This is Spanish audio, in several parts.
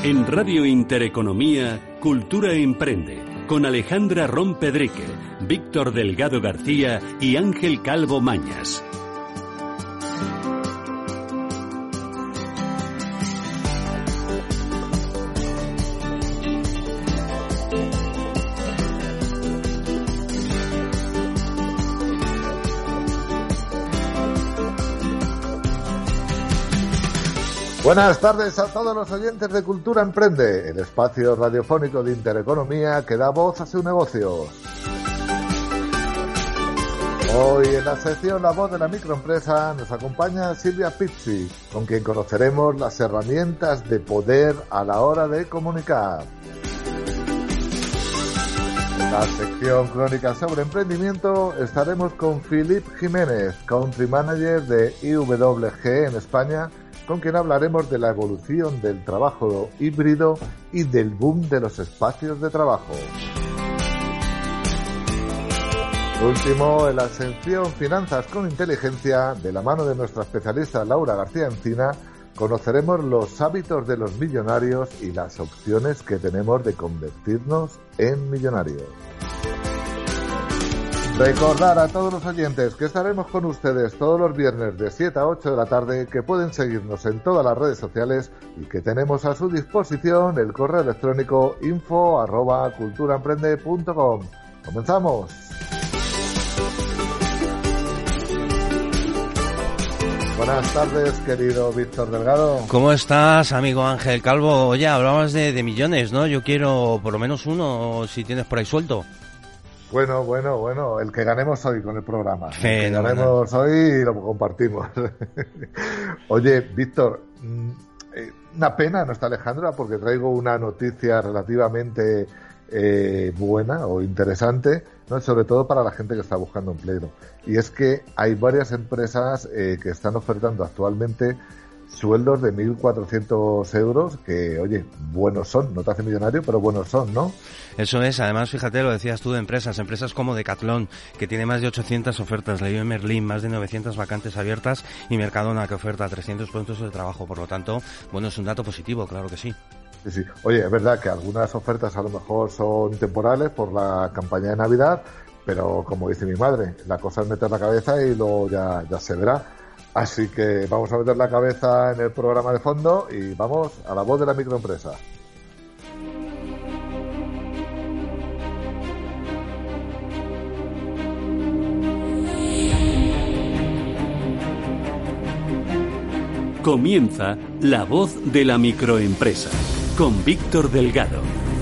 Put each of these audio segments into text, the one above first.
En Radio Intereconomía, Cultura Emprende, con Alejandra Rompedrique, Víctor Delgado García y Ángel Calvo Mañas. Buenas tardes a todos los oyentes de Cultura Emprende, el espacio radiofónico de Intereconomía que da voz a su negocio. Hoy en la sección La Voz de la Microempresa nos acompaña Silvia Pizzi, con quien conoceremos las herramientas de poder a la hora de comunicar. En la sección Crónica sobre Emprendimiento estaremos con Philip Jiménez, Country Manager de IWG en España, con quien hablaremos de la evolución del trabajo híbrido y del boom de los espacios de trabajo. Por último, en la sección Finanzas con Inteligencia, de la mano de nuestra especialista Laura García Encina, conoceremos los hábitos de los millonarios y las opciones que tenemos de convertirnos en millonarios. Recordar a todos los oyentes que estaremos con ustedes todos los viernes de 7 a 8 de la tarde, que pueden seguirnos en todas las redes sociales y que tenemos a su disposición el correo electrónico info@culturaemprende.com. ¡Comenzamos! Buenas tardes, querido Víctor Delgado. ¿Cómo estás, amigo Ángel Calvo? Oye, hablabas de millones, ¿no? Yo quiero por lo menos uno, si tienes por ahí suelto. Bueno, el que ganemos hoy con el programa. Fenomenal. El que ganemos hoy y lo compartimos. Oye, Víctor, una pena no está Alejandra porque traigo una noticia relativamente buena o interesante, ¿no? Sobre todo para la gente que está buscando empleo. Y es que hay varias empresas que están ofertando actualmente sueldos de 1.400 euros que, oye, buenos son, no te hace millonario, pero buenos son, ¿no? Eso es, además, fíjate, lo decías tú de empresas como Decathlon, que tiene más de 800 ofertas, Leroy Merlin, más de 900 vacantes abiertas, y Mercadona, que oferta 300 puestos de trabajo. Por lo tanto, bueno, es un dato positivo, claro que sí. Sí. Oye, es verdad que algunas ofertas a lo mejor son temporales por la campaña de Navidad, pero como dice mi madre, la cosa es meter la cabeza y luego ya se verá. Así que vamos a meter la cabeza en el programa de fondo y vamos a la voz de la microempresa. Comienza La Voz de la Microempresa con Víctor Delgado.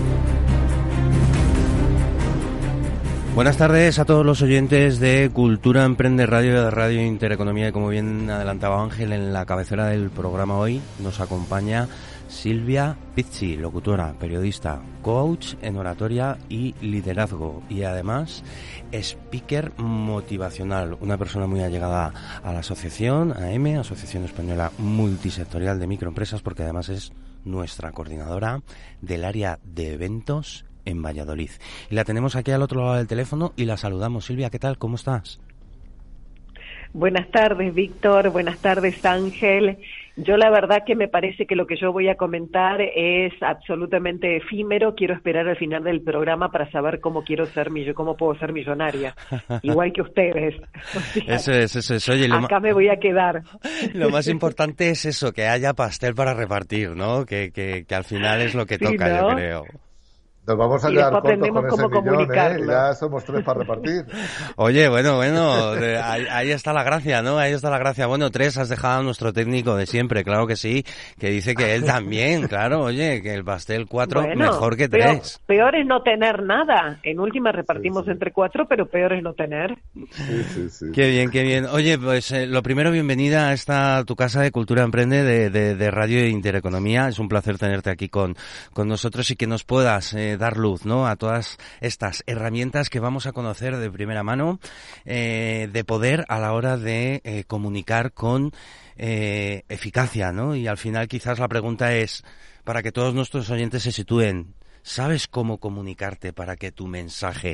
Buenas tardes a todos los oyentes de Cultura Emprende Radio, de Radio Intereconomía, y como bien adelantaba Ángel, en la cabecera del programa hoy nos acompaña Silvia Pizzi, locutora, periodista, coach en oratoria y liderazgo, y además speaker motivacional, una persona muy allegada a la asociación AEME, Asociación Española Multisectorial de Microempresas, porque además es nuestra coordinadora del área de eventos en Valladolid. Y la tenemos aquí al otro lado del teléfono y la saludamos. Silvia, ¿qué tal? ¿Cómo estás? Buenas tardes, Víctor. Buenas tardes, Ángel. Yo la verdad que me parece que lo que yo voy a comentar es absolutamente efímero. Quiero esperar al final del programa para saber cómo puedo ser millonaria. Igual que ustedes. O sea, eso es. Oye, acá me voy a quedar. Lo más importante es eso, que haya pastel para repartir, ¿no? Que al final es lo que toca, ¿no? Yo creo. Nos vamos a quedar cortos con ese millón, ya somos 3 para repartir. Oye, bueno, ahí está la gracia, ¿no? Ahí está la gracia. Bueno, 3 has dejado a nuestro técnico de siempre, claro que sí, que dice que él también, claro, oye, que el pastel 4 mejor que 3. Peor es no tener nada. En última repartimos entre 4, pero peor es no tener. Sí. Qué bien. Oye, pues lo primero, bienvenida a tu casa de Cultura Emprende de Radio Intereconomía. Es un placer tenerte aquí con nosotros y que nos puedas dar luz, ¿no?, a todas estas herramientas que vamos a conocer de primera mano, de poder a la hora de comunicar con eficacia, ¿no? Y al final quizás la pregunta es, para que todos nuestros oyentes se sitúen, ¿sabes cómo comunicarte para que tu mensaje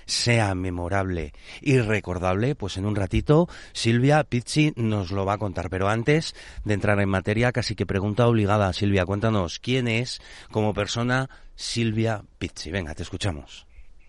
sea memorable y recordable, pues en un ratito Silvia Pizzi nos lo va a contar. Pero antes de entrar en materia, casi que pregunta obligada. Silvia, cuéntanos, ¿quién es como persona Silvia Pizzi? Venga, te escuchamos.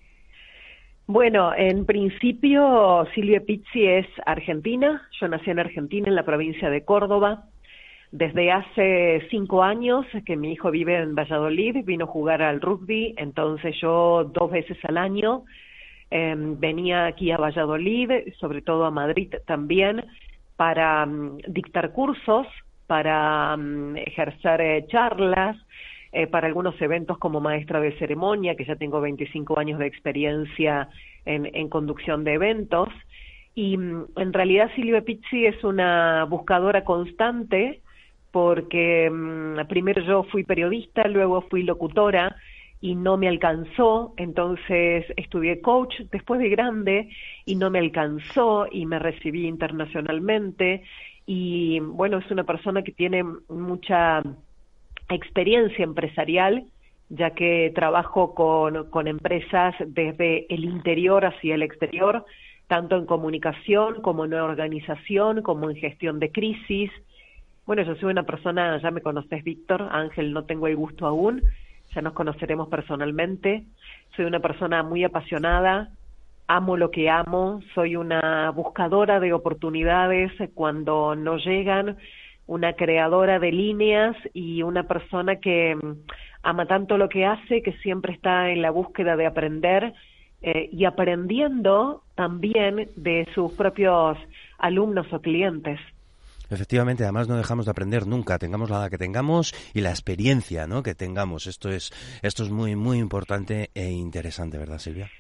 Bueno, en principio Silvia Pizzi es argentina. Yo nací en Argentina, en la provincia de Córdoba. Desde hace 5 años que mi hijo vive en Valladolid, vino a jugar al rugby, entonces yo 2 veces al año venía aquí a Valladolid, sobre todo a Madrid también, para dictar cursos, para ejercer charlas, para algunos eventos como maestra de ceremonia, que ya tengo 25 años de experiencia en conducción de eventos. Y en realidad Silvia Pizzi es una buscadora constante, porque primero yo fui periodista, luego fui locutora y no me alcanzó, entonces estudié coach después de grande y no me alcanzó y me recibí internacionalmente y bueno, es una persona que tiene mucha experiencia empresarial, ya que trabajo con empresas desde el interior hacia el exterior, tanto en comunicación como en organización, como en gestión de crisis. Bueno, yo soy una persona, ya me conoces, Víctor, Ángel, no tengo el gusto aún, ya nos conoceremos personalmente. Soy una persona muy apasionada, amo lo que amo, soy una buscadora de oportunidades cuando no llegan, una creadora de líneas y una persona que ama tanto lo que hace, que siempre está en la búsqueda de aprender y aprendiendo también de sus propios alumnos o clientes. Efectivamente, además no dejamos de aprender nunca, tengamos la edad que tengamos y la experiencia, ¿no?, que tengamos. Esto es muy, muy importante e interesante, ¿verdad, Silvia?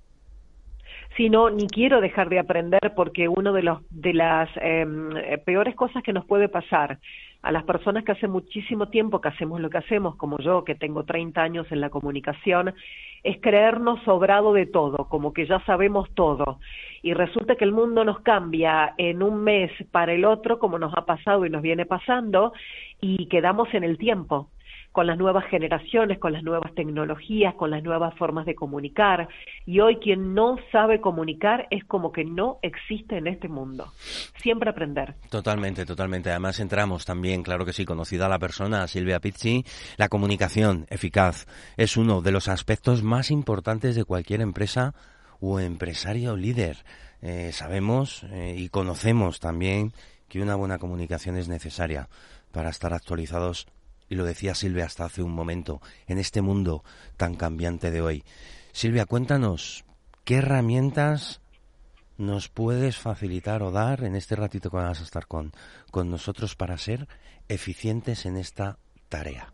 Sí, no, ni quiero dejar de aprender, porque uno de las peores cosas que nos puede pasar a las personas que hace muchísimo tiempo que hacemos lo que hacemos, como yo, que tengo 30 años en la comunicación, es creernos sobrado de todo, como que ya sabemos todo. Y resulta que el mundo nos cambia en un mes para el otro, como nos ha pasado y nos viene pasando, y quedamos en el tiempo, con las nuevas generaciones, con las nuevas tecnologías, con las nuevas formas de comunicar. Y hoy quien no sabe comunicar es como que no existe en este mundo. Siempre aprender. Totalmente, totalmente. Además entramos también, claro que sí, conocida la persona, Silvia Pizzi, la comunicación eficaz es uno de los aspectos más importantes de cualquier empresa o empresario líder. Sabemos y conocemos también que una buena comunicación es necesaria para estar actualizados. Y lo decía Silvia hasta hace un momento, en este mundo tan cambiante de hoy. Silvia, cuéntanos, ¿qué herramientas nos puedes facilitar o dar en este ratito que vas a estar con nosotros para ser eficientes en esta tarea?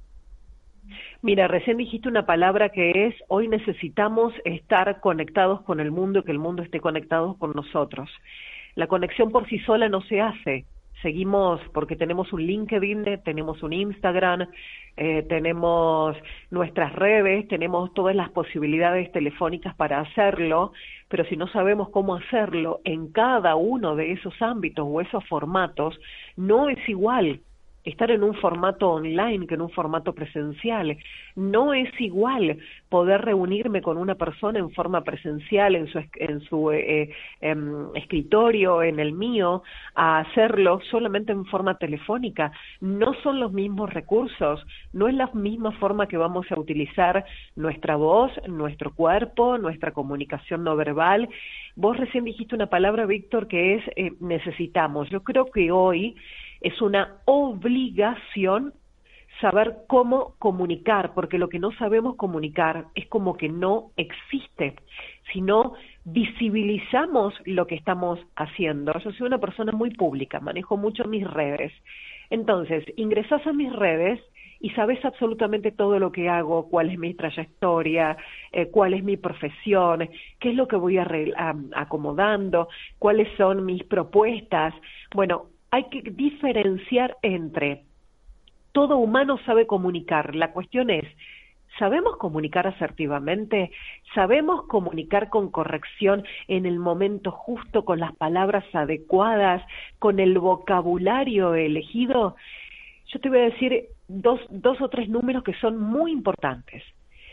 Mira, recién dijiste una palabra que es, hoy necesitamos estar conectados con el mundo y que el mundo esté conectado con nosotros. La conexión por sí sola no se hace. Seguimos porque tenemos un LinkedIn, tenemos un Instagram, tenemos nuestras redes, tenemos todas las posibilidades telefónicas para hacerlo, pero si no sabemos cómo hacerlo en cada uno de esos ámbitos o esos formatos, no es igual estar en un formato online que en un formato presencial. No es igual poder reunirme con una persona en forma presencial en su escritorio, en el mío, a hacerlo solamente en forma telefónica. No son los mismos recursos, no es la misma forma que vamos a utilizar nuestra voz, nuestro cuerpo, nuestra comunicación no verbal. Vos recién dijiste una palabra, Víctor, que es necesitamos. Yo creo que hoy es una obligación saber cómo comunicar, porque lo que no sabemos comunicar es como que no existe. Si no visibilizamos lo que estamos haciendo. Yo soy una persona muy pública, manejo mucho mis redes. Entonces, ingresás a mis redes y sabes absolutamente todo lo que hago, cuál es mi trayectoria, cuál es mi profesión, qué es lo que voy acomodando, cuáles son mis propuestas. Bueno, hay que diferenciar entre todo humano sabe comunicar. La cuestión es, ¿sabemos comunicar asertivamente? ¿Sabemos comunicar con corrección en el momento justo, con las palabras adecuadas, con el vocabulario elegido? Yo te voy a decir dos o tres números que son muy importantes.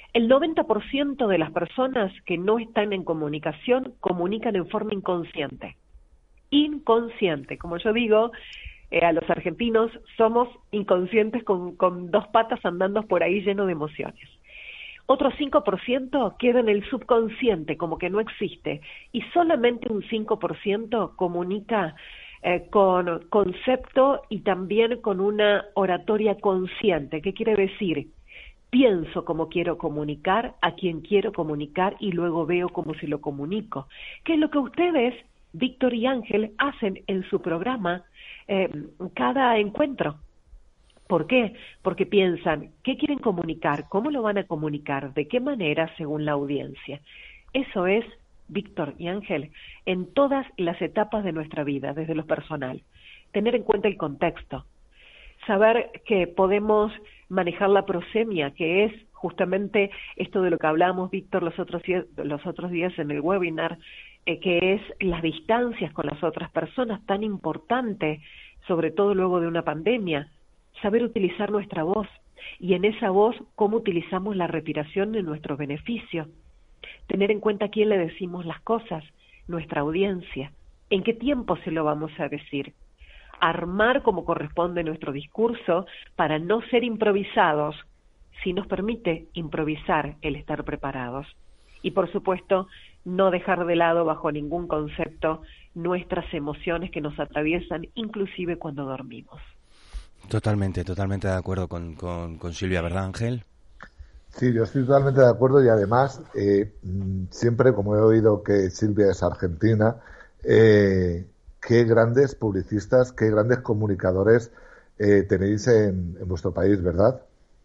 El 90% de las personas que no están en comunicación comunican en forma inconsciente. Inconsciente, como yo digo, a los argentinos somos inconscientes con 2 patas andando por ahí lleno de emociones. Otro 5% queda en el subconsciente, como que no existe, y solamente un 5% comunica con concepto y también con una oratoria consciente. ¿Qué quiere decir? Pienso cómo quiero comunicar, a quién quiero comunicar y luego veo cómo se lo comunico. ¿Qué es lo que ustedes, Víctor y Ángel, hacen en su programa cada encuentro? ¿Por qué? Porque piensan, ¿qué quieren comunicar? ¿Cómo lo van a comunicar? ¿De qué manera según la audiencia? Eso es, Víctor y Ángel, en todas las etapas de nuestra vida, desde lo personal. Tener en cuenta el contexto. Saber que podemos manejar la prosemia, que es justamente esto de lo que hablábamos, Víctor, los otros días en el webinar, que es las distancias con las otras personas, tan importante, sobre todo luego de una pandemia. Saber utilizar nuestra voz, y en esa voz, cómo utilizamos la respiración en nuestro beneficio. Tener en cuenta a quién le decimos las cosas, nuestra audiencia, en qué tiempo se lo vamos a decir. Armar como corresponde nuestro discurso para no ser improvisados, si nos permite improvisar el estar preparados. Y por supuesto, no dejar de lado bajo ningún concepto nuestras emociones que nos atraviesan, inclusive cuando dormimos. Totalmente de acuerdo con Silvia, ¿verdad, Ángel? Sí, yo estoy totalmente de acuerdo y además, siempre, como he oído que Silvia es argentina, qué grandes publicistas, qué grandes comunicadores tenéis en vuestro país, ¿verdad?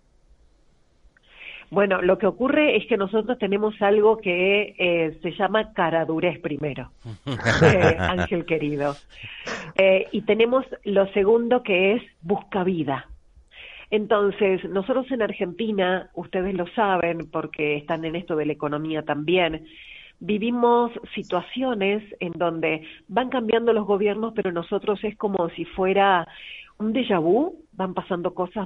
Bueno, lo que ocurre es que nosotros tenemos algo que se llama caradurez primero, Ángel querido. Y tenemos lo segundo que es buscavida. Entonces, nosotros en Argentina, ustedes lo saben porque están en esto de la economía también, vivimos situaciones en donde van cambiando los gobiernos, pero nosotros es como si fuera un déjà vu, van pasando cosas.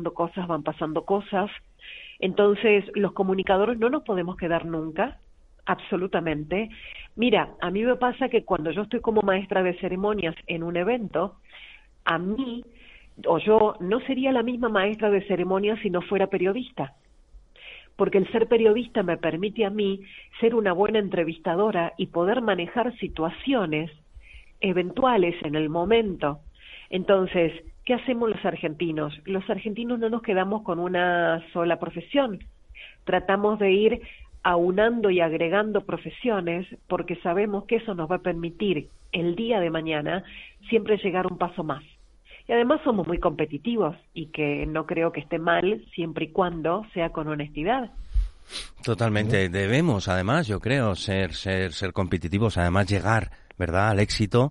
Entonces, los comunicadores no nos podemos quedar nunca, absolutamente. Mira, a mí me pasa que cuando yo estoy como maestra de ceremonias en un evento, a mí, o yo, no sería la misma maestra de ceremonias si no fuera periodista. Porque el ser periodista me permite a mí ser una buena entrevistadora y poder manejar situaciones eventuales en el momento. Entonces, ¿qué hacemos los argentinos? Los argentinos no nos quedamos con una sola profesión. Tratamos de ir aunando y agregando profesiones porque sabemos que eso nos va a permitir el día de mañana siempre llegar un paso más. Y además somos muy competitivos y que no creo que esté mal siempre y cuando sea con honestidad. Totalmente. Debemos, además, yo creo, ser competitivos, además llegar, ¿verdad?, al éxito.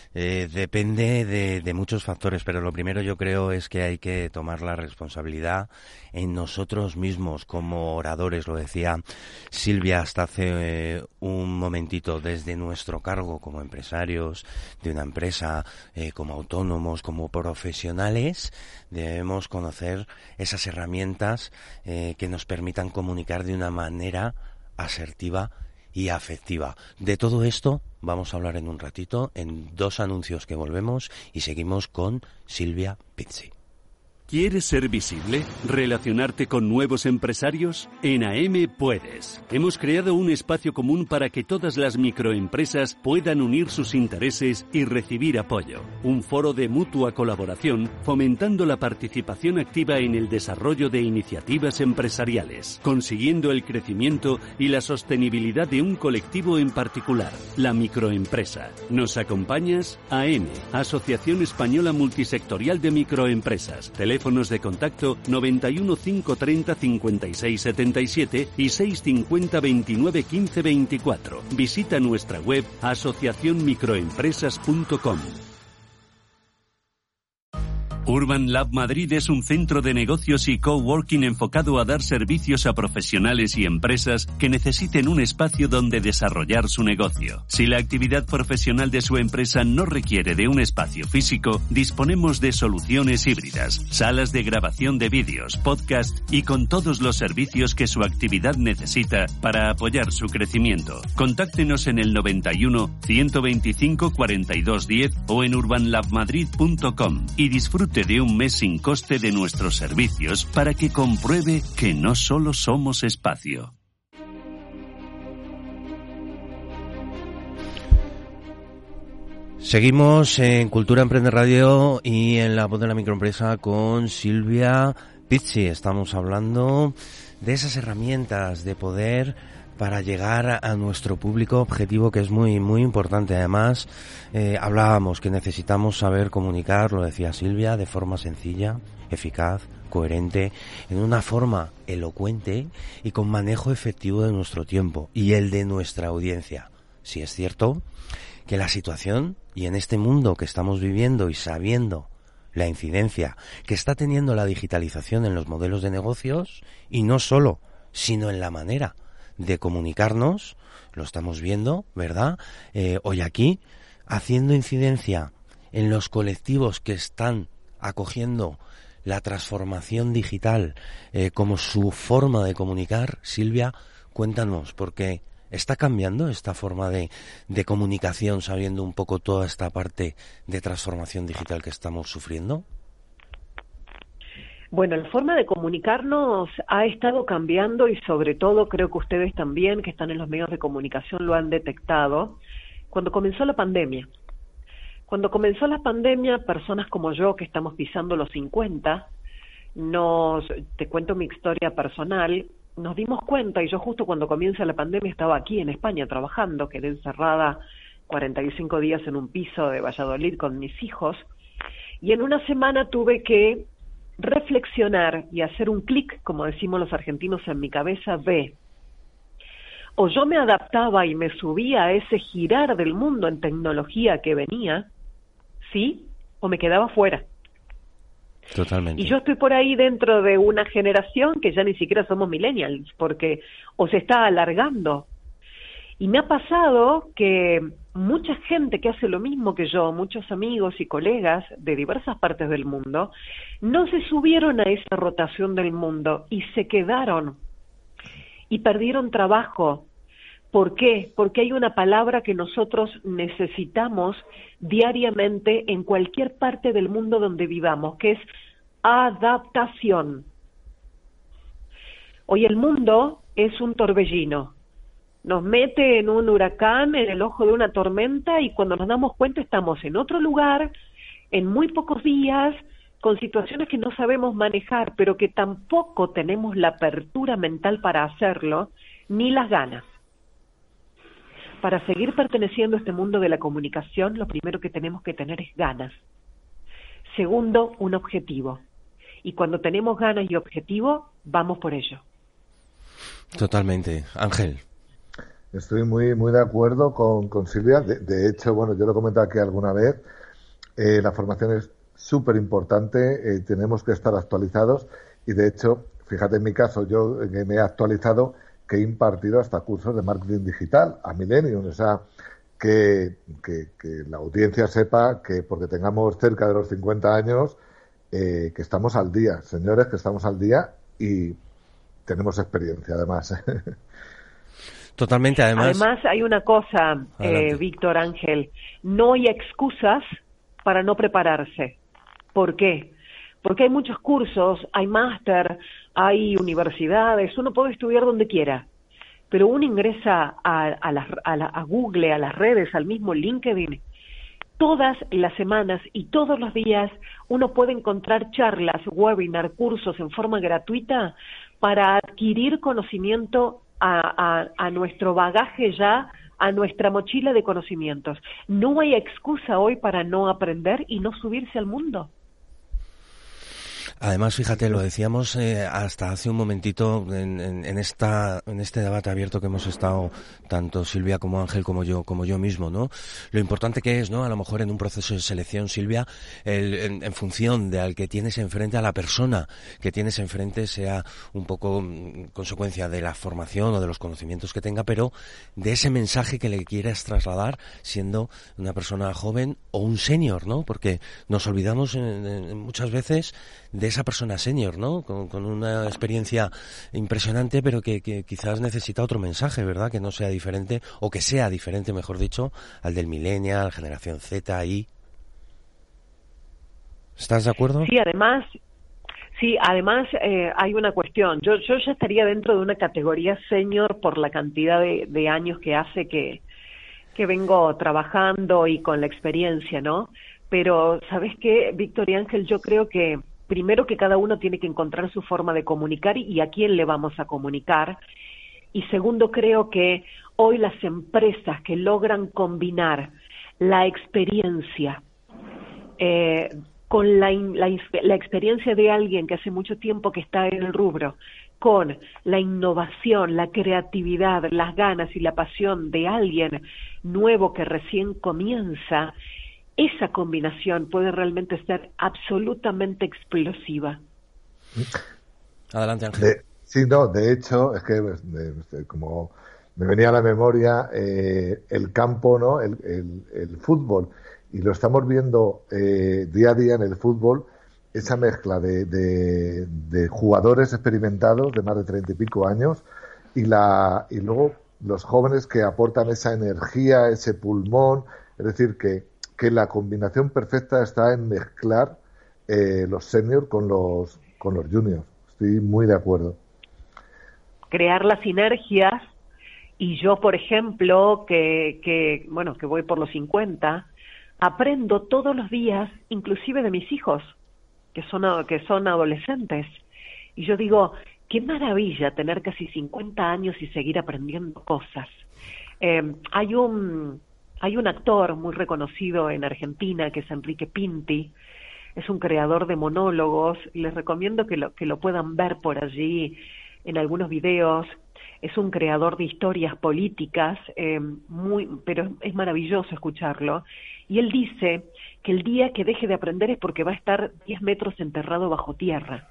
Depende de muchos factores, pero lo primero yo creo es que hay que tomar la responsabilidad en nosotros mismos como oradores, lo decía Silvia hasta hace un momentito, desde nuestro cargo como empresarios de una empresa, como autónomos, como profesionales, debemos conocer esas herramientas que nos permitan comunicar de una manera asertiva y afectiva. De todo esto vamos a hablar en un ratito, en 2 anuncios que volvemos y seguimos con Silvia Pizzi. ¿Quieres ser visible? ¿Relacionarte con nuevos empresarios? En AM puedes. Hemos creado un espacio común para que todas las microempresas puedan unir sus intereses y recibir apoyo. Un foro de mutua colaboración, fomentando la participación activa en el desarrollo de iniciativas empresariales, consiguiendo el crecimiento y la sostenibilidad de un colectivo en particular, la microempresa. ¿Nos acompañas? AM, Asociación Española Multisectorial de Microempresas. Teléfonos de contacto 91 530 56 77 y 650 29 15 24. Visita nuestra web asociacionmicroempresas.com. Urban Lab Madrid es un centro de negocios y coworking enfocado a dar servicios a profesionales y empresas que necesiten un espacio donde desarrollar su negocio. Si la actividad profesional de su empresa no requiere de un espacio físico, disponemos de soluciones híbridas, salas de grabación de vídeos, podcast y con todos los servicios que su actividad necesita para apoyar su crecimiento. Contáctenos en el 91 125 42 10 o en urbanlabmadrid.com y disfrute de un mes sin coste de nuestros servicios para que compruebe que no solo somos espacio. Seguimos en Cultura Emprende Radio y en La Voz de la Microempresa con Silvia Pizzi. Estamos hablando de esas herramientas de poder para llegar a nuestro público objetivo, que es muy muy importante. Además, hablábamos que necesitamos saber comunicar, lo decía Silvia, de forma sencilla, eficaz, coherente, en una forma elocuente y con manejo efectivo de nuestro tiempo y el de nuestra audiencia. Si es cierto que la situación, y en este mundo que estamos viviendo y sabiendo la incidencia que está teniendo la digitalización en los modelos de negocios, y no solo, sino en la manera de comunicarnos, lo estamos viendo, ¿verdad? Hoy aquí, haciendo incidencia en los colectivos que están acogiendo la transformación digital como su forma de comunicar. Silvia, cuéntanos, porque ¿está cambiando esta forma de comunicación sabiendo un poco toda esta parte de transformación digital que estamos sufriendo? Bueno, la forma de comunicarnos ha estado cambiando y sobre todo creo que ustedes también, que están en los medios de comunicación, lo han detectado cuando comenzó la pandemia. Cuando comenzó la pandemia, personas como yo, que estamos pisando los 50, te cuento mi historia personal, nos dimos cuenta, y yo justo cuando comienza la pandemia estaba aquí en España trabajando, quedé encerrada 45 días en un piso de Valladolid con mis hijos, y en una semana tuve que reflexionar y hacer un clic, como decimos los argentinos, en mi cabeza de: o yo me adaptaba y me subía a ese girar del mundo en tecnología que venía, ¿sí? O me quedaba fuera. Totalmente. Y yo estoy por ahí dentro de una generación que ya ni siquiera somos millennials, porque o se está alargando. Y me ha pasado que mucha gente que hace lo mismo que yo, muchos amigos y colegas de diversas partes del mundo, no se subieron a esa rotación del mundo y se quedaron y perdieron trabajo. ¿Por qué? Porque hay una palabra que nosotros necesitamos diariamente en cualquier parte del mundo donde vivamos, que es adaptación. Hoy el mundo es un torbellino. Nos mete en un huracán, en el ojo de una tormenta, y cuando nos damos cuenta estamos en otro lugar, en muy pocos días, con situaciones que no sabemos manejar, pero que tampoco tenemos la apertura mental para hacerlo, ni las ganas. Para seguir perteneciendo a este mundo de la comunicación, lo primero que tenemos que tener es ganas. Segundo, un objetivo. Y cuando tenemos ganas y objetivo, vamos por ello. Totalmente. Ángel. Estoy muy muy de acuerdo con Silvia. De hecho, bueno, yo lo he comentado aquí alguna vez, la formación es súper importante, tenemos que estar actualizados y de hecho, fíjate en mi caso, yo me he actualizado, que he impartido hasta cursos de marketing digital a millennials, o sea, que la audiencia sepa que porque tengamos cerca de los 50 años, que estamos al día, señores, que estamos al día y tenemos experiencia además. Totalmente, además hay una cosa, Víctor, Ángel, no hay excusas para no prepararse. ¿Por qué? Porque hay muchos cursos, hay máster, hay universidades, uno puede estudiar donde quiera, pero uno ingresa a Google, a las redes, al mismo LinkedIn, todas las semanas y todos los días uno puede encontrar charlas, webinar, cursos en forma gratuita para adquirir conocimiento a nuestro bagaje ya, a nuestra mochila de conocimientos. No hay excusa hoy para no aprender y no subirse al mundo. Además, fíjate, lo decíamos hasta hace un momentito en este debate abierto que hemos estado tanto Silvia como Ángel como yo mismo, ¿no? Lo importante que es, ¿no? A lo mejor en un proceso de selección, Silvia, en función de al que tienes enfrente, a la persona que tienes enfrente, sea un poco consecuencia de la formación o de los conocimientos que tenga, pero de ese mensaje que le quieras trasladar, siendo una persona joven o un senior, ¿no? Porque nos olvidamos muchas veces de esa persona senior, ¿no? Con una experiencia impresionante, pero que quizás necesita otro mensaje, ¿verdad? Que no sea diferente, o que sea diferente, mejor dicho, al del millennial, generación Z, Y. ¿Estás de acuerdo? Sí, además hay una cuestión. Yo ya estaría dentro de una categoría senior por la cantidad de años que hace que vengo trabajando y con la experiencia, ¿no? Pero, ¿sabes qué, Víctor y Ángel? Yo creo que primero que cada uno tiene que encontrar su forma de comunicar y a quién le vamos a comunicar. Y segundo, creo que hoy las empresas que logran combinar la experiencia con la experiencia de alguien que hace mucho tiempo que está en el rubro, con la innovación, la creatividad, las ganas y la pasión de alguien nuevo que recién comienza, esa combinación puede realmente ser absolutamente explosiva. Adelante, Ángel. De hecho, es que como me venía a la memoria el campo, ¿no? El fútbol, y lo estamos viendo día a día en el fútbol, esa mezcla de jugadores experimentados de más de 30 y pico años y luego los jóvenes que aportan esa energía, ese pulmón, es decir, que la combinación perfecta está en mezclar los seniors con los juniors. Estoy muy de acuerdo. Crear las sinergias, y yo, por ejemplo, que voy por los 50, aprendo todos los días, inclusive de mis hijos, que son adolescentes. Y yo digo, qué maravilla tener casi 50 años y seguir aprendiendo cosas. Hay un actor muy reconocido en Argentina que es Enrique Pinti, es un creador de monólogos, les recomiendo que lo puedan ver por allí en algunos videos. Es un creador de historias políticas, pero es maravilloso escucharlo. Y él dice que el día que deje de aprender es porque va a estar 10 metros enterrado bajo tierra.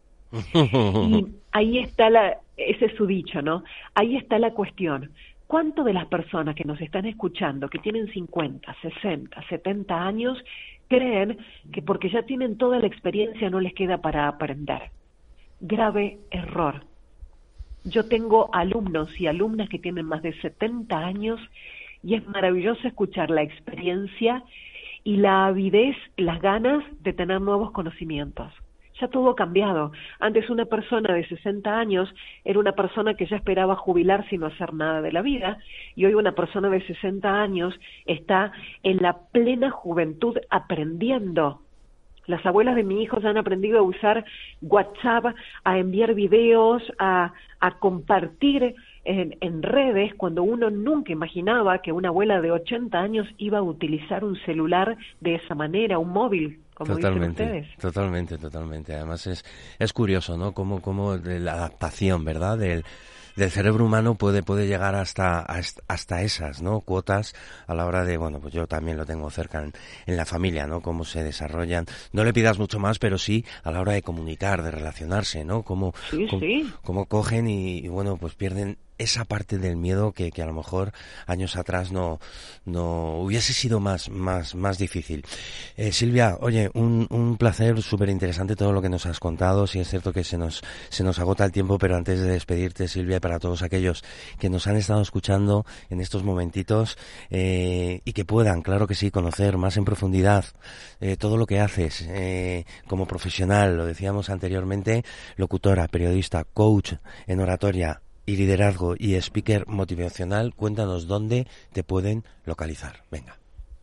Y ahí está ese es su dicho, ¿no? Ahí está la cuestión. ¿Cuánto de las personas que nos están escuchando, que tienen 50, 60, 70 años, creen que porque ya tienen toda la experiencia no les queda para aprender? Grave error. Yo tengo alumnos y alumnas que tienen más de 70 años y es maravilloso escuchar la experiencia y la avidez, las ganas de tener nuevos conocimientos. Ya todo ha cambiado. Antes una persona de 60 años era una persona que ya esperaba jubilar sin hacer nada de la vida, y hoy una persona de 60 años está en la plena juventud aprendiendo. Las abuelas de mi hijo ya han aprendido a usar WhatsApp, a enviar videos, a compartir en redes, cuando uno nunca imaginaba que una abuela de 80 años iba a utilizar un celular de esa manera, un móvil, como dicen ustedes. Totalmente. Además es curioso, ¿no? Cómo la adaptación, ¿verdad? Del cerebro humano puede llegar hasta esas, ¿no? Cuotas a la hora de, pues yo también lo tengo cerca en la familia, ¿no? Cómo se desarrollan. No le pidas mucho más, pero sí a la hora de comunicar, de relacionarse, ¿no? Cómo cogen y pues pierden esa parte del miedo que a lo mejor años atrás no hubiese sido más difícil. Silvia, oye, un placer, súper interesante todo lo que nos has contado. Sí es cierto que se nos agota el tiempo, pero antes de despedirte, Silvia, para todos aquellos que nos han estado escuchando en estos momentitos y que puedan, claro que sí, conocer más en profundidad todo lo que haces como profesional, lo decíamos anteriormente, locutora, periodista, coach en oratoria y liderazgo y speaker motivacional, cuéntanos dónde te pueden localizar. Venga.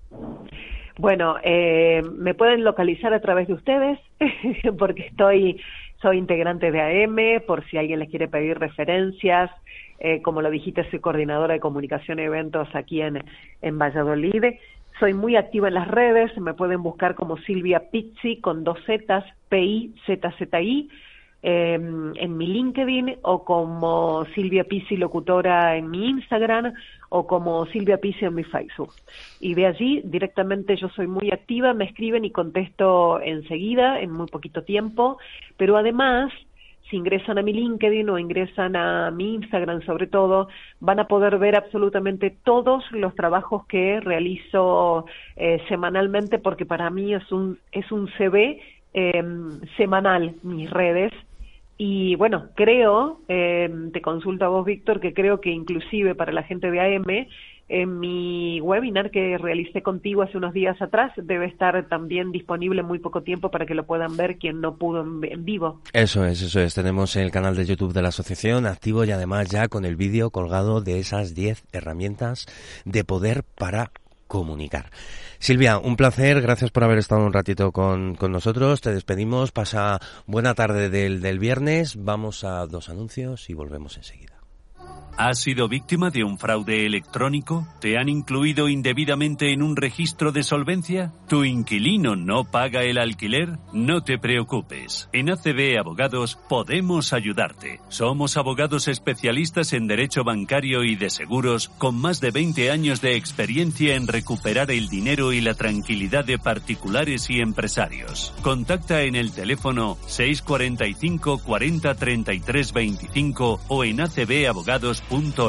Bueno, me pueden localizar a través de ustedes, porque soy integrante de AM, por si alguien les quiere pedir referencias. Como lo dijiste, soy coordinadora de comunicación y eventos aquí en Valladolid. Soy muy activa en las redes, me pueden buscar como Silvia Pizzi con 2 Zetas, P-I-Z-Z-I, en mi LinkedIn, o como Silvia Pizzi Locutora en mi Instagram, o como Silvia Pizzi en mi Facebook. Y de allí directamente yo soy muy activa, me escriben y contesto enseguida, en muy poquito tiempo, pero además, si ingresan a mi LinkedIn o ingresan a mi Instagram sobre todo, van a poder ver absolutamente todos los trabajos que realizo semanalmente, porque para mí es un CV semanal, mis redes. Y bueno, creo, te consulto a vos, Víctor, que creo que inclusive para la gente de AM, en mi webinar que realicé contigo hace unos días atrás, debe estar también disponible en muy poco tiempo para que lo puedan ver quien no pudo en vivo. Eso es. Tenemos el canal de YouTube de la asociación activo y además ya con el vídeo colgado de esas 10 herramientas de poder para comunicar. Silvia, un placer, gracias por haber estado un ratito con nosotros, te despedimos, pasa buena tarde del viernes, vamos a 2 anuncios y volvemos enseguida. ¿Has sido víctima de un fraude electrónico? ¿Te han incluido indebidamente en un registro de solvencia? ¿Tu inquilino no paga el alquiler? No te preocupes. En ACB Abogados podemos ayudarte. Somos abogados especialistas en derecho bancario y de seguros con más de 20 años de experiencia en recuperar el dinero y la tranquilidad de particulares y empresarios. Contacta en el teléfono 645 40 33 25 o en acbabogados.es.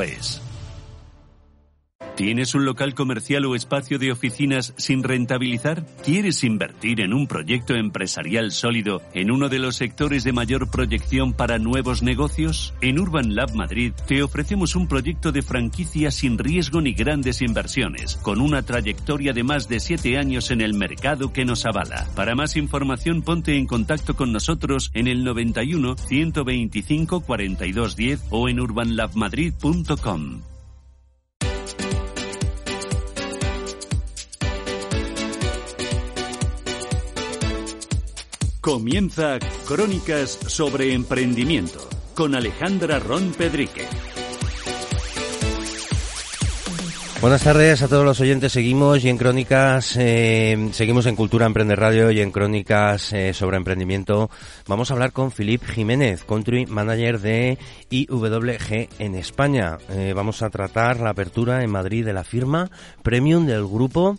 ¿Tienes un local comercial o espacio de oficinas sin rentabilizar? ¿Quieres invertir en un proyecto empresarial sólido en uno de los sectores de mayor proyección para nuevos negocios? En Urban Lab Madrid te ofrecemos un proyecto de franquicia sin riesgo ni grandes inversiones, con una trayectoria de más de 7 años en el mercado que nos avala. Para más información ponte en contacto con nosotros en el 91 125 42 10 o en urbanlabmadrid.com. Comienza Crónicas sobre Emprendimiento con Alejandra Ron Pedrique. Buenas tardes a todos los oyentes. Seguimos y en Crónicas, seguimos en Cultura Emprende Radio y en Crónicas sobre Emprendimiento. Vamos a hablar con Philippe Jiménez, Country Manager de IWG en España. Vamos a tratar la apertura en Madrid de la firma Premium del grupo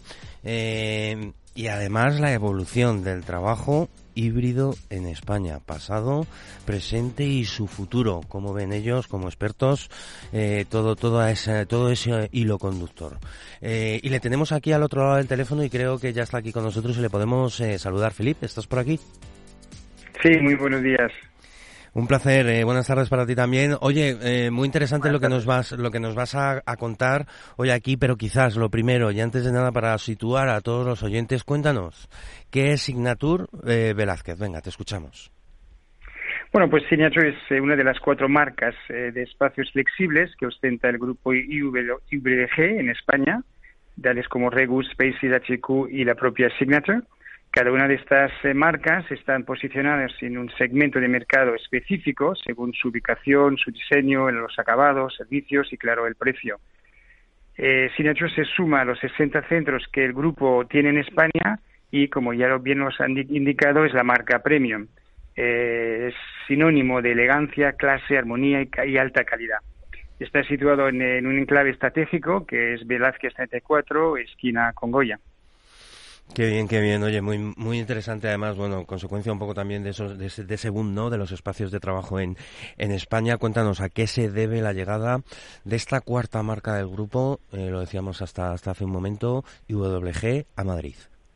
y además la evolución del trabajo híbrido en España, pasado, presente y su futuro, como ven ellos como expertos, todo ese hilo conductor. Y le tenemos aquí al otro lado del teléfono y creo que ya está aquí con nosotros y le podemos saludar. Philippe, ¿estás por aquí? Sí, muy buenos días. Un placer, buenas tardes para ti también. Oye, muy interesante lo que nos vas a contar hoy aquí, pero quizás lo primero y antes de nada para situar a todos los oyentes, cuéntanos, ¿qué es Signature Velázquez? Venga, te escuchamos. Bueno, pues Signature es una de las 4 marcas de espacios flexibles que ostenta el grupo IWG en España, tales como Regus, Spaces, HQ y la propia Signature. Cada una de estas marcas están posicionadas en un segmento de mercado específico según su ubicación, su diseño, los acabados, servicios y, claro, el precio. Signature se suma a los 60 centros que el grupo tiene en España y, como ya bien nos han indicado, es la marca Premium. Es sinónimo de elegancia, clase, armonía y alta calidad. Está situado en un enclave estratégico que es Velázquez 34, esquina con Goya. Qué bien. Oye, muy interesante además, bueno, consecuencia un poco también de ese boom, ¿no?, de los espacios de trabajo en España. Cuéntanos a qué se debe la llegada de esta 4ª marca del grupo, lo decíamos hasta hace un momento, IWG a Madrid.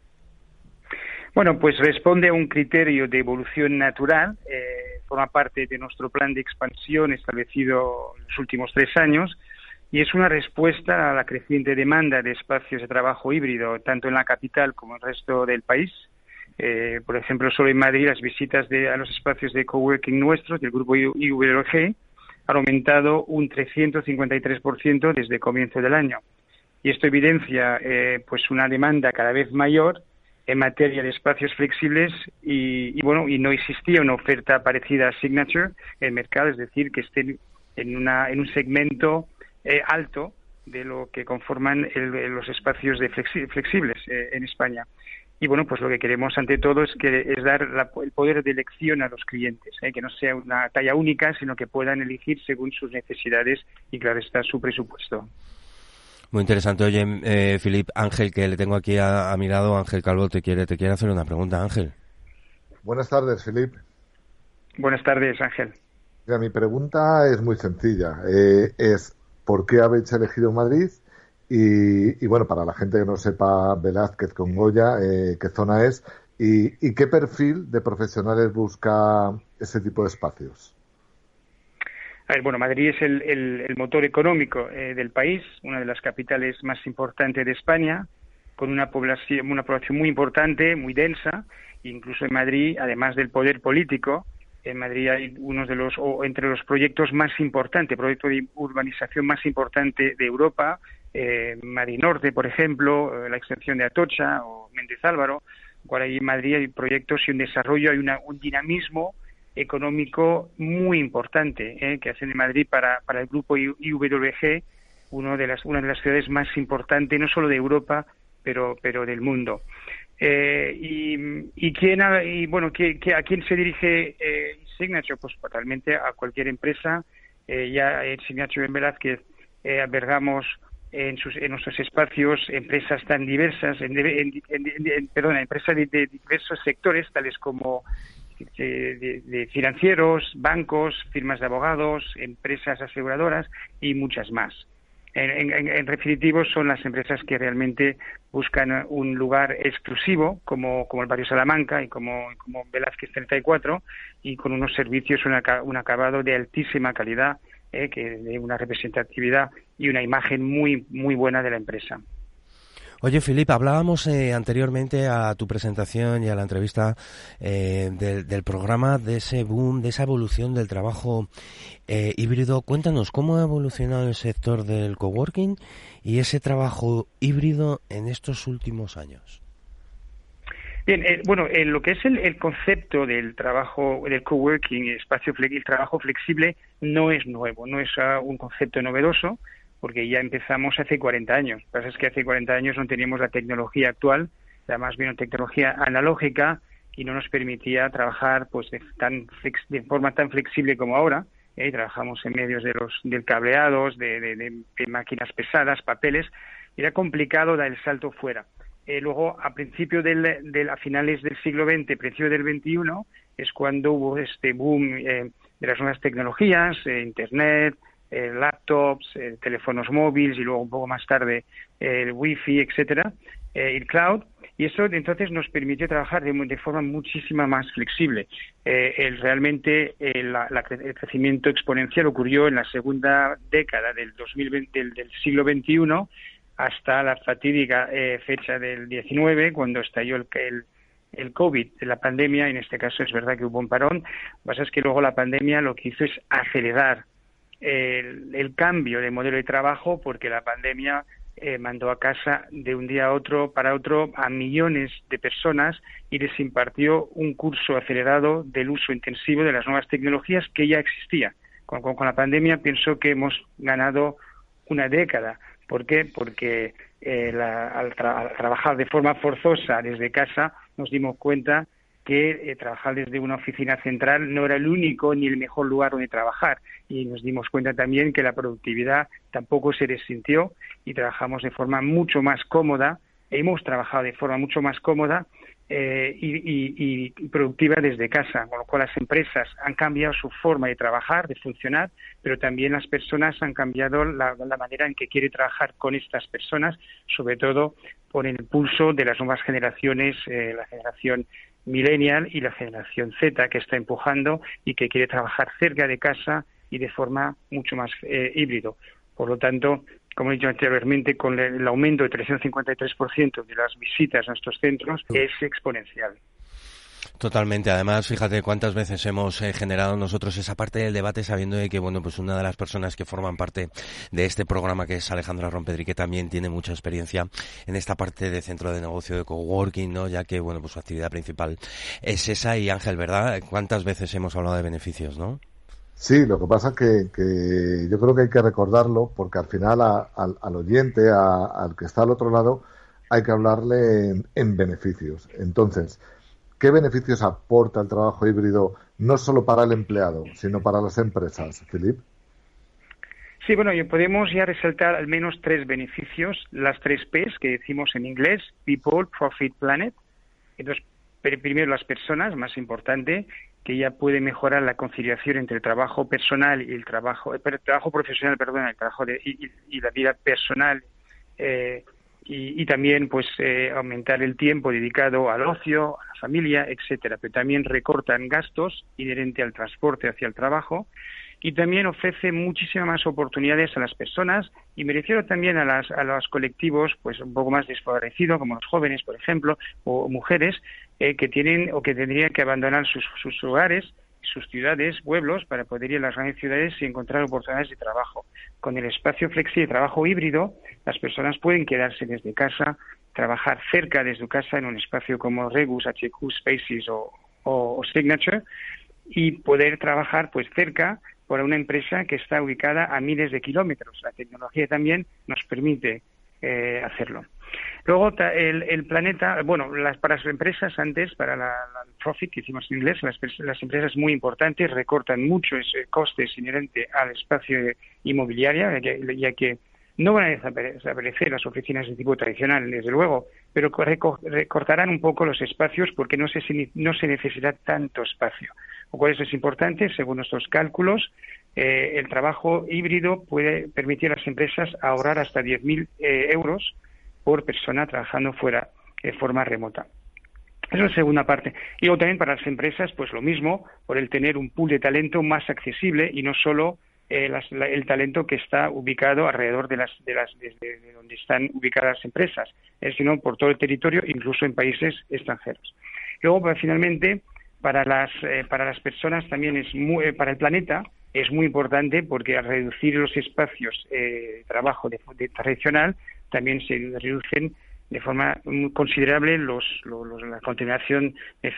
Bueno, pues responde a un criterio de evolución natural, forma parte de nuestro plan de expansión establecido en los últimos 3 años, y es una respuesta a la creciente demanda de espacios de trabajo híbrido, tanto en la capital como en el resto del país. Por ejemplo, solo en Madrid las visitas a los espacios de coworking nuestros, del grupo IWG, han aumentado un 353% desde el comienzo del año. Y esto evidencia pues una demanda cada vez mayor en materia de espacios flexibles y no existía una oferta parecida a Signature en el mercado, es decir, que estén en un segmento alto de lo que conforman los espacios flexibles en España. Y bueno, pues lo que queremos ante todo es dar el poder de elección a los clientes, que no sea una talla única, sino que puedan elegir según sus necesidades y, claro está, su presupuesto. Muy interesante. Oye, Filip, Ángel, que le tengo aquí a mi lado, Ángel Calvo, te quiere hacer una pregunta, Ángel. Buenas tardes, Filip. Buenas tardes, Ángel. Mira, mi pregunta es muy sencilla. Es ¿por qué habéis elegido Madrid? Y bueno, para la gente que no sepa Velázquez con Goya, ¿qué zona es? ¿Y qué perfil de profesionales busca ese tipo de espacios? A ver, bueno, Madrid es el motor económico del país, una de las capitales más importantes de España, con una población muy importante, muy densa. Incluso en Madrid, además del poder político, en Madrid hay entre los proyectos más importantes, proyecto de urbanización más importante de Europa, Madrid Norte, por ejemplo, la extensión de Atocha o Méndez Álvaro. Cual ahí en Madrid hay proyectos y un desarrollo, hay un dinamismo económico muy importante que hacen en Madrid para el grupo IWG, una de las ciudades más importantes, no solo de Europa, pero del mundo. ¿A quién se dirige Signature? Pues realmente a cualquier empresa. Ya en Signature en Velázquez albergamos en nuestros espacios empresas tan diversas, empresas de diversos sectores, tales como de financieros, bancos, firmas de abogados, empresas aseguradoras y muchas más. En definitivo, son las empresas que realmente buscan un lugar exclusivo, como el barrio Salamanca y como Velázquez 34, y con unos servicios, un acabado de altísima calidad, que de una representatividad y una imagen muy, muy buena de la empresa. Oye, Filip, hablábamos anteriormente a tu presentación y a la entrevista del programa de ese boom, de esa evolución del trabajo híbrido. Cuéntanos, ¿cómo ha evolucionado el sector del coworking y ese trabajo híbrido en estos últimos años? Bien, lo que es el concepto del trabajo, del coworking, el trabajo flexible, no es nuevo, no es un concepto novedoso, porque ya empezamos hace 40 años. Lo que pasa es que hace 40 años no teníamos la tecnología actual, era más bien una tecnología analógica y no nos permitía trabajar pues de forma tan flexible como ahora. Trabajamos en medios del cableados, de máquinas pesadas, papeles. Era complicado dar el salto fuera. Luego, a finales del siglo XX, principios del XXI, es cuando hubo este boom de las nuevas tecnologías, Internet, laptops, teléfonos móviles y luego un poco más tarde el wifi, etcétera, el cloud, y eso entonces nos permitió trabajar de forma muchísima más flexible. Realmente el crecimiento exponencial ocurrió en la segunda década del siglo XXI hasta la fatídica fecha del 19, cuando estalló el COVID, la pandemia. En este caso es verdad que hubo un parón. Lo que pasa es que luego la pandemia lo que hizo es acelerar el cambio de modelo de trabajo, porque la pandemia mandó a casa de un día para otro a millones de personas y les impartió un curso acelerado del uso intensivo de las nuevas tecnologías que ya existía. Con la pandemia pienso que hemos ganado una década. ¿Por qué? Porque al trabajar de forma forzosa desde casa nos dimos cuenta que trabajar desde una oficina central no era el único ni el mejor lugar donde trabajar, y nos dimos cuenta también que la productividad tampoco se resintió y trabajamos de forma mucho más cómoda, hemos trabajado de forma mucho más cómoda y productiva desde casa, con lo cual las empresas han cambiado su forma de trabajar, de funcionar, pero también las personas han cambiado la manera en que quiere trabajar con estas personas, sobre todo por el impulso de las nuevas generaciones, la generación millennial y la generación Z, que está empujando y que quiere trabajar cerca de casa y de forma mucho más híbrido. Por lo tanto, como he dicho anteriormente, con el aumento de 353% de las visitas a nuestros centros, es exponencial. Totalmente. Además, fíjate cuántas veces hemos generado nosotros esa parte del debate, sabiendo de que, bueno, pues una de las personas que forman parte de este programa, que es Alejandra Rompedri, que también tiene mucha experiencia en esta parte de centro de negocio de coworking, ¿no? Ya que, bueno, pues su actividad principal es esa. Y Ángel, ¿verdad? ¿Cuántas veces hemos hablado de beneficios, no? Sí, lo que pasa es que yo creo que hay que recordarlo porque al final al oyente, al que está al otro lado, hay que hablarle en beneficios. Entonces, ¿qué beneficios aporta el trabajo híbrido no solo para el empleado, sino para las empresas, Philip? Sí, bueno, podemos ya resaltar al menos 3 beneficios, las 3 P's que decimos en inglés, People, Profit, Planet. Entonces, primero las personas, más importante, que ya puede mejorar la conciliación entre el trabajo personal y el trabajo profesional, el trabajo y la vida personal, y también pues aumentar el tiempo dedicado al ocio, a la familia, etcétera. Pero también recortan gastos inherentes al transporte hacia el trabajo. Y también ofrece muchísimas más oportunidades a las personas, y me refiero también a los colectivos pues un poco más desfavorecidos, como los jóvenes, por ejemplo, o mujeres que tienen o que tendrían que abandonar sus hogares, sus ciudades, pueblos, para poder ir a las grandes ciudades y encontrar oportunidades de trabajo. Con el espacio flexi de trabajo híbrido, las personas pueden quedarse desde casa, trabajar cerca de su casa en un espacio como Regus, HQ, Spaces o Signature, y poder trabajar pues cerca por una empresa que está ubicada a miles de kilómetros. La tecnología también nos permite hacerlo. Luego, el planeta, bueno, para las empresas antes, para la profit, que hicimos en inglés, las empresas muy importantes recortan mucho ese coste inherente al espacio inmobiliario, ya que no van a desaparecer las oficinas de tipo tradicional, desde luego, pero recortarán un poco los espacios porque no se necesita tanto espacio. Lo cual eso es importante, según nuestros cálculos. El trabajo híbrido puede permitir a las empresas ahorrar hasta 10.000 euros por persona trabajando fuera de forma remota. Esa es la segunda parte. Y luego también para las empresas, pues lo mismo, por el tener un pool de talento más accesible y no solo el talento que está ubicado alrededor desde donde están ubicadas las empresas, sino por todo el territorio, incluso en países extranjeros. Luego, finalmente, para las personas también para el planeta es muy importante, porque al reducir los espacios de trabajo tradicional también se reducen de forma considerable la contaminación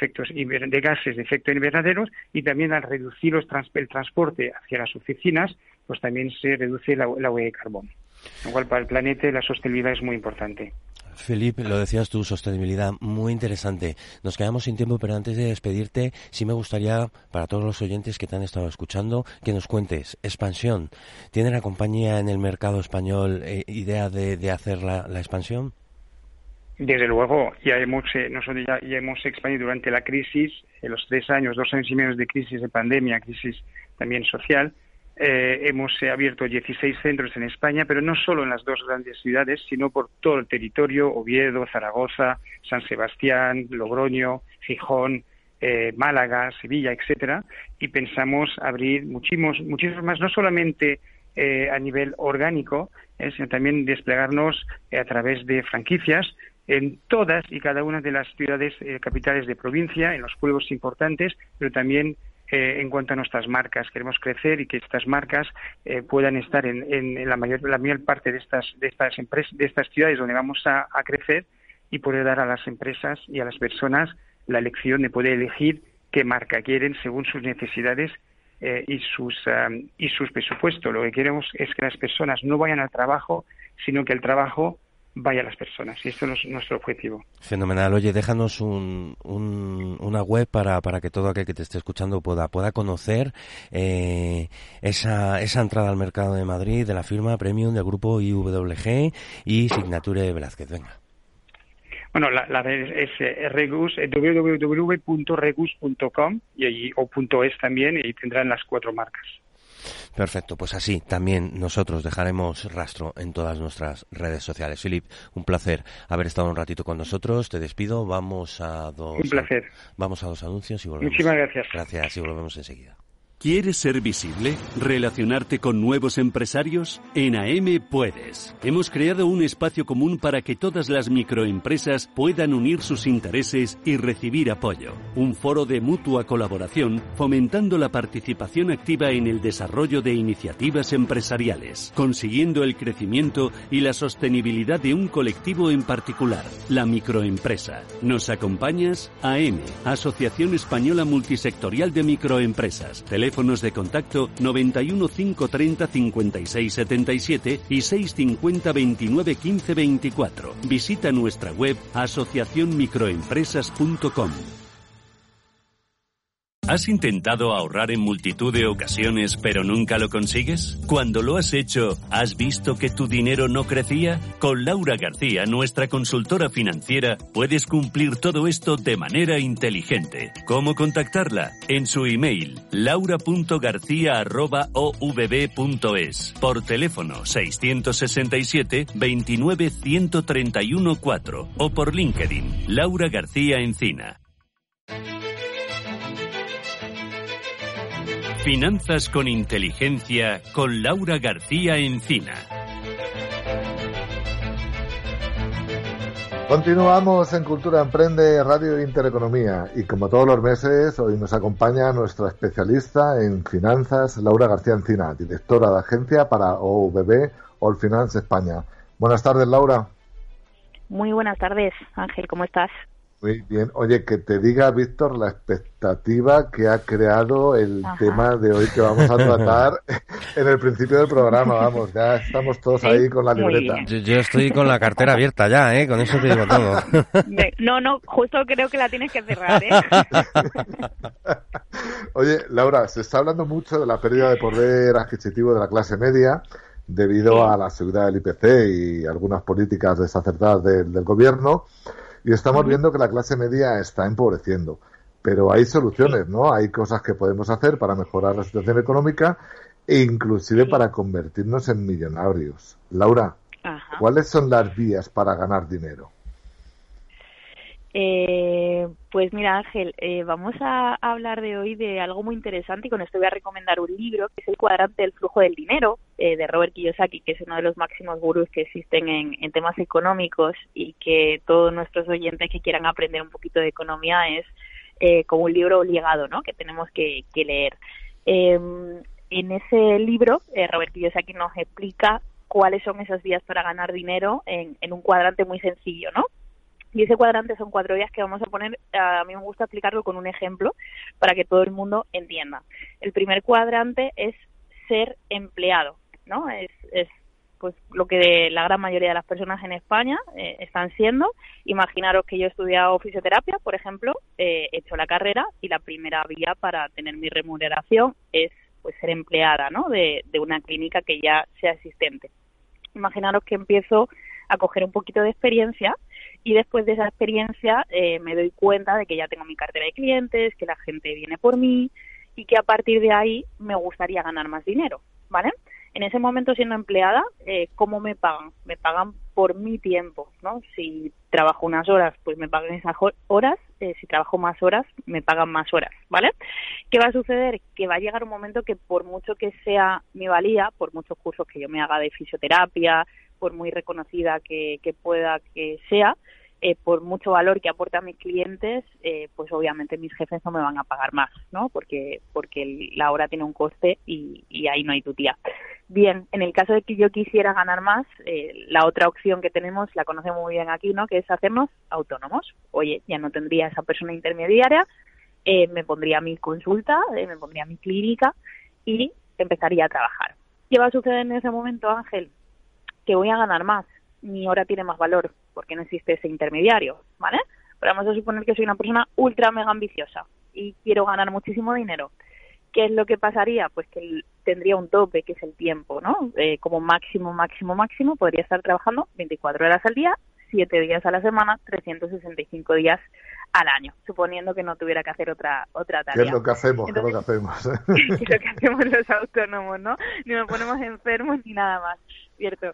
de gases de efecto invernadero, y también al reducir el transporte hacia las oficinas, pues también se reduce la huella de carbono. Lo cual para el planeta la sostenibilidad es muy importante. Felipe, lo decías tú, sostenibilidad, muy interesante. Nos quedamos sin tiempo, pero antes de despedirte, sí me gustaría, para todos los oyentes que te han estado escuchando, que nos cuentes, expansión. ¿Tiene la compañía en el mercado español idea de hacer la expansión? Desde luego, nosotros ya hemos expandido durante la crisis, en los 2 años y medio de crisis de pandemia, crisis también social. Hemos abierto 16 centros en España, pero no solo en las 2 grandes ciudades, sino por todo el territorio: Oviedo, Zaragoza, San Sebastián, Logroño, Gijón, Málaga, Sevilla, etcétera. Y pensamos abrir muchísimos más, no solamente a nivel orgánico, sino también desplegarnos a través de franquicias en todas y cada una de las ciudades capitales de provincia, en los pueblos importantes, pero también en cuanto a nuestras marcas. Queremos crecer y que estas marcas puedan estar en la mayor parte de estas ciudades donde vamos a crecer, y poder dar a las empresas y a las personas la elección de poder elegir qué marca quieren según sus necesidades y sus presupuestos. Lo que queremos es que las personas no vayan al trabajo, sino que el trabajo vaya a las personas, y esto es nuestro objetivo. Fenomenal. Oye, déjanos una web para que todo aquel que te esté escuchando pueda conocer esa entrada al mercado de Madrid de la firma Premium del grupo IWG y Signature Velázquez. Venga. Bueno, la es Regus, www.regus.com o .es también, y tendrán las 4 marcas. Perfecto, pues así también nosotros dejaremos rastro en todas nuestras redes sociales. Philip, un placer haber estado un ratito con nosotros. Te despido. Vamos a 2 anuncios y volvemos. Muchísimas gracias. Gracias, y volvemos enseguida. ¿Quieres ser visible? ¿Relacionarte con nuevos empresarios? En AM puedes. Hemos creado un espacio común para que todas las microempresas puedan unir sus intereses y recibir apoyo. Un foro de mutua colaboración, fomentando la participación activa en el desarrollo de iniciativas empresariales, consiguiendo el crecimiento y la sostenibilidad de un colectivo en particular, la microempresa. ¿Nos acompañas? AM, Asociación Española Multisectorial de Microempresas. Teléfono Teléfonos de contacto 91 530 56 77 y 650 29 15 24. Visita nuestra web asociacionmicroempresas.com. ¿Has intentado ahorrar en multitud de ocasiones pero nunca lo consigues? Cuando lo has hecho, ¿has visto que tu dinero no crecía? Con Laura García, nuestra consultora financiera, puedes cumplir todo esto de manera inteligente. ¿Cómo contactarla? En su email, laura.garcia@ovb.es, por teléfono 667 29 131 4 o por LinkedIn, Laura García Encina. Finanzas con inteligencia con Laura García Encina. Continuamos en Cultura Emprende, Radio Intereconomía, y como todos los meses, hoy nos acompaña nuestra especialista en finanzas, Laura García Encina, directora de agencia para OVB, All Finance España. Buenas tardes, Laura. Muy buenas tardes, Ángel, ¿cómo estás? Muy bien. Oye, que te diga, Víctor, la expectativa que ha creado el tema de hoy que vamos a tratar en el principio del programa. Vamos, ya estamos todos ahí con la libreta. Yo estoy con la cartera abierta ya, con eso te digo todo. No, justo creo que la tienes que cerrar, Oye, Laura, se está hablando mucho de la pérdida de poder adquisitivo de la clase media debido a la subida del IPC y algunas políticas desacertadas del gobierno. Y estamos viendo que la clase media está empobreciendo. Pero hay soluciones, ¿no? Hay cosas que podemos hacer para mejorar la situación económica e inclusive para convertirnos en millonarios. Laura, ¿cuáles son las vías para ganar dinero? Pues mira, Ángel, vamos a hablar de hoy de algo muy interesante, y con esto voy a recomendar un libro que es El cuadrante del flujo del dinero, de Robert Kiyosaki, que es uno de los máximos gurús que existen en temas económicos, y que todos nuestros oyentes que quieran aprender un poquito de economía es como un libro obligado, ¿no?, que tenemos que leer. En ese libro, Robert Kiyosaki nos explica cuáles son esas vías para ganar dinero en un cuadrante muy sencillo, ¿no? Y ese cuadrante son 4 vías que vamos a poner, a mí me gusta explicarlo con un ejemplo para que todo el mundo entienda. El primer cuadrante es ser empleado, ¿no? Es pues lo que la gran mayoría de las personas en España están siendo. Imaginaros que yo he estudiado fisioterapia, por ejemplo, he hecho la carrera, y la primera vía para tener mi remuneración es pues ser empleada, ¿no?, de una clínica que ya sea existente. Imaginaros que empiezo a coger un poquito de experiencia, y después de esa experiencia me doy cuenta de que ya tengo mi cartera de clientes, que la gente viene por mí, y que a partir de ahí me gustaría ganar más dinero, ¿vale? En ese momento, siendo empleada, ¿cómo me pagan? Me pagan por mi tiempo, ¿no? Si trabajo unas horas, pues me pagan esas horas. Si trabajo más horas, me pagan más horas, ¿vale? ¿Qué va a suceder? Que va a llegar un momento que, por mucho que sea mi valía, por muchos cursos que yo me haga de fisioterapia, por muy reconocida que pueda que sea, por mucho valor que aporte a mis clientes, pues obviamente mis jefes no me van a pagar más, ¿no? Porque la hora tiene un coste y ahí no hay tutía. Bien, en el caso de que yo quisiera ganar más, la otra opción que tenemos, la conocemos muy bien aquí, ¿no?, que es hacernos autónomos. Oye, ya no tendría esa persona intermediaria, me pondría mi consulta, me pondría mi clínica y empezaría a trabajar. ¿Qué va a suceder en ese momento, Ángel? Que voy a ganar más. Mi hora tiene más valor porque no existe ese intermediario, ¿vale? Pero vamos a suponer que soy una persona ultra mega ambiciosa y quiero ganar muchísimo dinero. ¿Qué es lo que pasaría? Pues que tendría un tope, que es el tiempo, ¿no? Como máximo, podría estar trabajando 24 horas al día, 7 días a la semana, 365 días al año, suponiendo que no tuviera que hacer otra tarea. ¿Qué es lo que hacemos? Entonces, ¿qué es lo que hacemos los autónomos, no? Ni nos ponemos enfermos ni nada más, ¿cierto?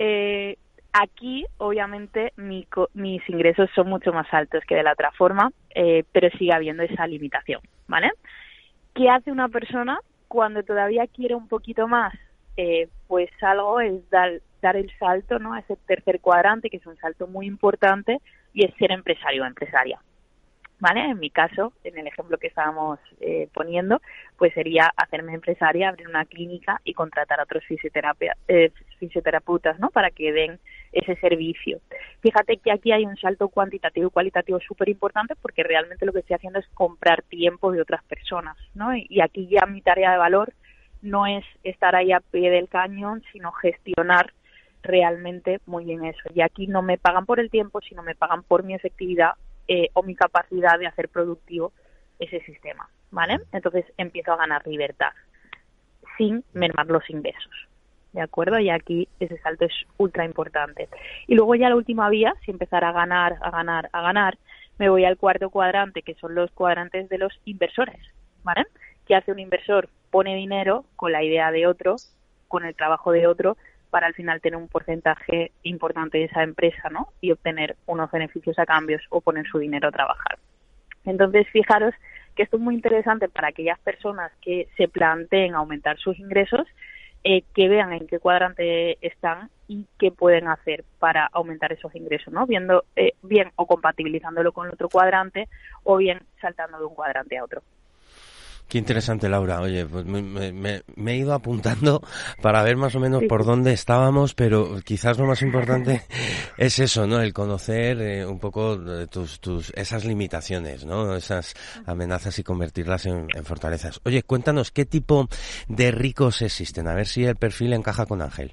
Aquí, obviamente, mis ingresos son mucho más altos que de la otra forma, pero sigue habiendo esa limitación, ¿vale? ¿Qué hace una persona cuando todavía quiere un poquito más? Pues algo es dar el salto, ¿no?, a ese tercer cuadrante, que es un salto muy importante, y es ser empresario o empresaria, ¿vale? En mi caso, en el ejemplo que estábamos poniendo, pues sería hacerme empresaria, abrir una clínica y contratar a otros fisioterapeutas, ¿no?, para que den ese servicio. Fíjate que aquí hay un salto cuantitativo y cualitativo súper importante, porque realmente lo que estoy haciendo es comprar tiempo de otras personas, ¿no? Y aquí ya mi tarea de valor no es estar ahí a pie del cañón, sino gestionar realmente muy bien eso. Y aquí no me pagan por el tiempo, sino me pagan por mi efectividad o mi capacidad de hacer productivo ese sistema, ¿vale? Entonces empiezo a ganar libertad sin mermar los ingresos, ¿de acuerdo? Y aquí ese salto es ultra importante. Y luego ya la última vía, si empezar a ganar, me voy al cuarto cuadrante, que son los cuadrantes de los inversores, ¿vale? ¿Qué hace un inversor? Pone dinero con la idea de otro, con el trabajo de otro, para al final tener un porcentaje importante de esa empresa, ¿no? Y obtener unos beneficios a cambios o poner su dinero a trabajar. Entonces, fijaros que esto es muy interesante para aquellas personas que se planteen aumentar sus ingresos, que vean en qué cuadrante están y qué pueden hacer para aumentar esos ingresos, ¿no? Viendo bien o compatibilizándolo con el otro cuadrante o bien saltando de un cuadrante a otro. Qué interesante, Laura. Oye, pues me he ido apuntando para ver más o menos por dónde estábamos, pero quizás lo más importante es eso, ¿no? El conocer un poco esas limitaciones, ¿no? Esas amenazas y convertirlas en fortalezas. Oye, cuéntanos, ¿qué tipo de ricos existen? A ver si el perfil encaja con Ángel.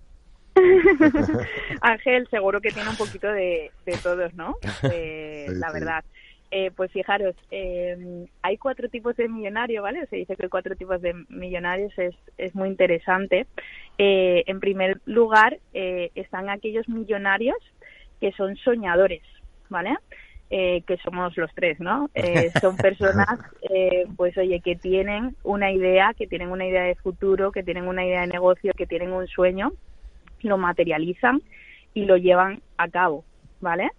Ángel seguro que tiene un poquito de todos, ¿no? La verdad. Pues fijaros, hay 4 tipos de millonarios, ¿vale? Se dice que hay 4 tipos de millonarios, es muy interesante. En primer lugar, están aquellos millonarios que son soñadores, ¿vale? Que somos los 3, ¿no? Son personas, pues oye, que tienen una idea de futuro, que tienen una idea de negocio, que tienen un sueño, lo materializan y lo llevan a cabo, ¿vale?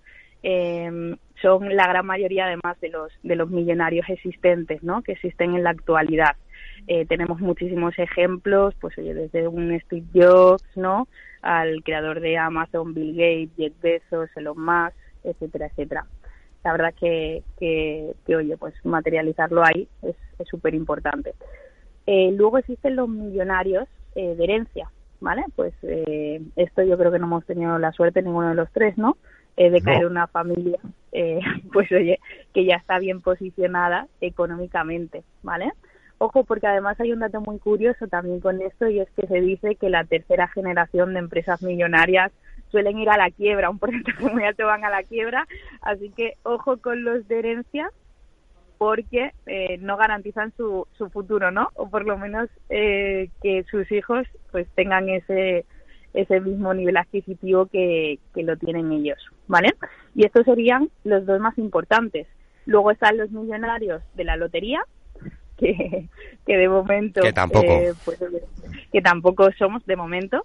Son la gran mayoría además de los millonarios existentes, ¿no? Que existen en la actualidad. Tenemos muchísimos ejemplos, pues oye, desde un Steve Jobs, ¿no? Al creador de Amazon, Bill Gates, Jeff Bezos, Elon Musk, etcétera, etcétera. La verdad que oye, pues materializarlo ahí es súper importante. Luego existen los millonarios de herencia, ¿vale? Pues esto yo creo que no hemos tenido la suerte ninguno de los 3, ¿no? De caer en una familia, pues oye, que ya está bien posicionada económicamente, ¿vale? Ojo, porque además hay un dato muy curioso también con esto, y es que se dice que la tercera generación de empresas millonarias suelen ir a la quiebra, un porcentaje muy alto van a la quiebra, así que ojo con los de herencia, porque no garantizan su futuro, ¿no? O por lo menos que sus hijos pues tengan ese mismo nivel adquisitivo que lo tienen ellos, ¿vale? Y estos serían los 2 más importantes. Luego están los millonarios de la lotería, que de momento... Que tampoco. Pues, que tampoco somos de momento.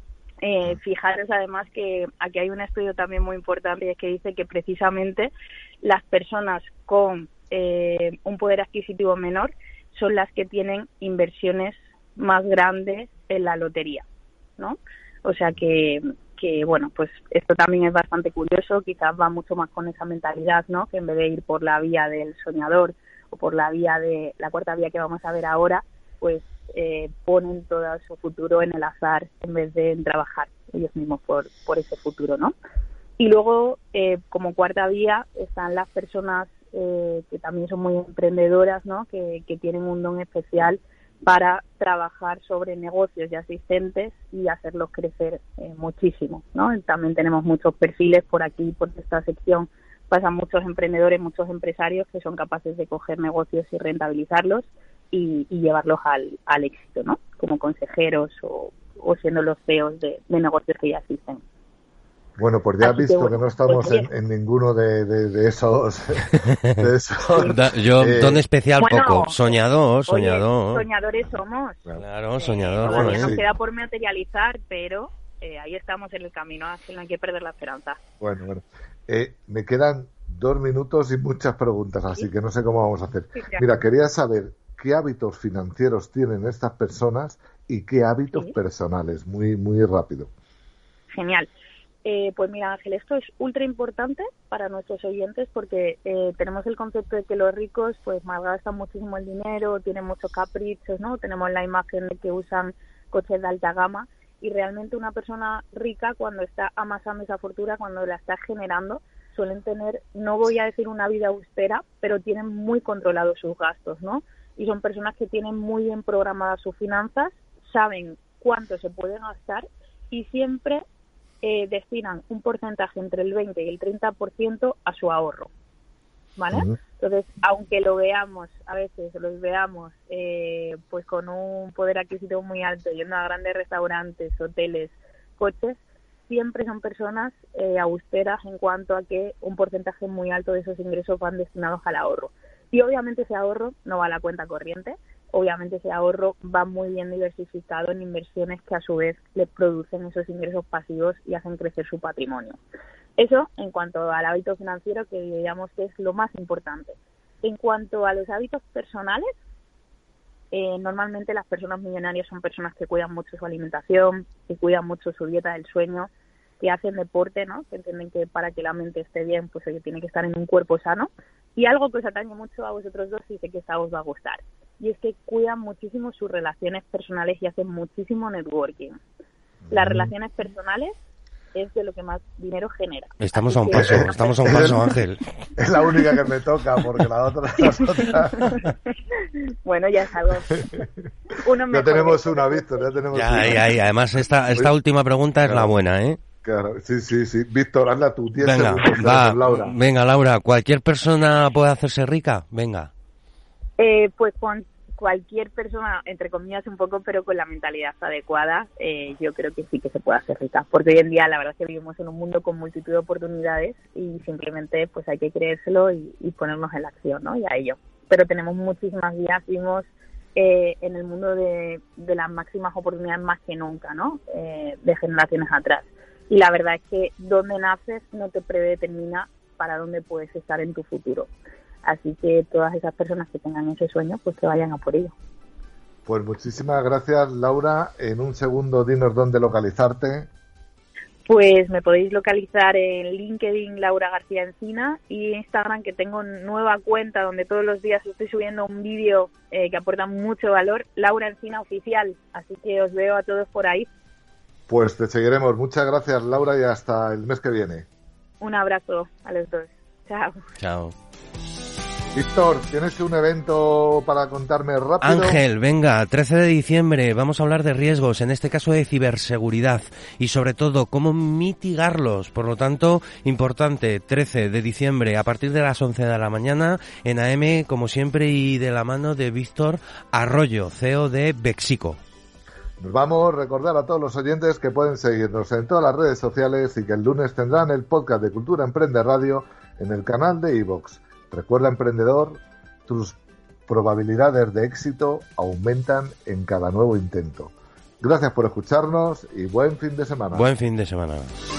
Fijaros además que aquí hay un estudio también muy importante, y es que dice que precisamente las personas con un poder adquisitivo menor son las que tienen inversiones más grandes en la lotería, ¿no? O sea que bueno, pues esto también es bastante curioso, quizás va mucho más con esa mentalidad, ¿no? Que en vez de ir por la vía del soñador o por la vía de la cuarta vía que vamos a ver ahora, pues ponen todo su futuro en el azar en vez de en trabajar ellos mismos por ese futuro, ¿no? Y luego, como cuarta vía, están las personas que también son muy emprendedoras, ¿no? Que tienen un don especial para trabajar sobre negocios ya existentes y hacerlos crecer muchísimo, ¿no? También tenemos muchos perfiles por aquí, por esta sección pasan muchos emprendedores, muchos empresarios que son capaces de coger negocios y rentabilizarlos y llevarlos al éxito, ¿no? Como consejeros o siendo los CEOs de negocios que ya existen. Bueno, pues ya has visto que no estamos en ninguno de esos. Yo, don especial poco. Soñador. Oye, soñadores somos. Claro, soñador. Todavía nos queda por materializar, pero ahí estamos en el camino, así no hay que perder la esperanza. Bueno. Me quedan 2 minutos y muchas preguntas, así que no sé cómo vamos a hacer. Sí, claro. Mira, quería saber qué hábitos financieros tienen estas personas y qué hábitos personales, muy, muy rápido. Genial. Pues mira, Ángel, esto es ultra importante para nuestros oyentes porque tenemos el concepto de que los ricos pues malgastan muchísimo el dinero, tienen muchos caprichos, ¿no? Tenemos la imagen de que usan coches de alta gama y Y realmente una persona rica, cuando está amasando esa fortuna, cuando la está generando, suelen tener, no voy a decir una vida austera, pero tienen muy controlados sus gastos, ¿no? Y son personas que tienen muy bien programadas sus finanzas, saben cuánto se puede gastar y siempre destinan un porcentaje entre el 20 y el 30% a su ahorro, ¿vale? Uh-huh. Entonces, aunque lo veamos, a veces los veamos pues con un poder adquisitivo muy alto, yendo a grandes restaurantes, hoteles, coches, siempre son personas austeras en cuanto a que un porcentaje muy alto de esos ingresos van destinados al ahorro. Y obviamente ese ahorro no va a la cuenta corriente, obviamente ese ahorro va muy bien diversificado en inversiones que a su vez le producen esos ingresos pasivos y hacen crecer su patrimonio. Eso en cuanto al hábito financiero, que digamos que es lo más importante. En cuanto a los hábitos personales, normalmente las personas millonarias son personas que cuidan mucho su alimentación, que cuidan mucho su dieta del sueño, que hacen deporte, ¿no? Que entienden que para que la mente esté bien, pues oye, tiene que estar en un cuerpo sano. Y algo que os atañe mucho a vosotros dos y sé que esta os va a gustar. Y es que cuidan muchísimo sus relaciones personales y hacen muchísimo networking. Las relaciones personales es de lo que más dinero genera. Estamos a un paso, Ángel. Es la única que me toca, porque las otras... Bueno, ya es algo. Ya tenemos una, Víctor, ya tenemos una. Además, esta última pregunta es la buena, ¿eh? Claro, sí. Víctor, hazla tú. Venga, Laura, ¿cualquier persona puede hacerse rica? Venga. Pues con cualquier persona, entre comillas un poco, pero con la mentalidad adecuada, yo creo que sí que se puede hacer rica. Porque hoy en día la verdad es que vivimos en un mundo con multitud de oportunidades y simplemente pues hay que creérselo y ponernos en la acción, ¿no? Y a ello. Pero tenemos muchísimas guías, vimos en el mundo de las máximas oportunidades más que nunca, ¿no? De generaciones atrás. Y la verdad es que donde naces no te predetermina para dónde puedes estar en tu futuro. Así que todas esas personas que tengan ese sueño, pues que vayan a por ello. Pues muchísimas gracias, Laura. En un segundo, dinos dónde localizarte. Pues me podéis localizar en LinkedIn, Laura García Encina, y Instagram, que tengo nueva cuenta donde todos los días estoy subiendo un vídeo que aporta mucho valor, Laura Encina Oficial. Así que os veo a todos por ahí. Pues te seguiremos. Muchas gracias, Laura, y hasta el mes que viene. Un abrazo a los dos. Chao. Chao. Víctor, ¿tienes un evento para contarme rápido? Ángel, venga, 13 de diciembre, vamos a hablar de riesgos, en este caso de ciberseguridad y sobre todo cómo mitigarlos. Por lo tanto, importante, 13 de diciembre a partir de las 11 de la mañana en AM, como siempre, y de la mano de Víctor Arroyo, CEO de Bexico. Nos vamos a recordar a todos los oyentes que pueden seguirnos en todas las redes sociales y que el lunes tendrán el podcast de Cultura Emprende Radio en el canal de iVoox. Recuerda, emprendedor, tus probabilidades de éxito aumentan en cada nuevo intento. Gracias por escucharnos y buen fin de semana. Buen fin de semana.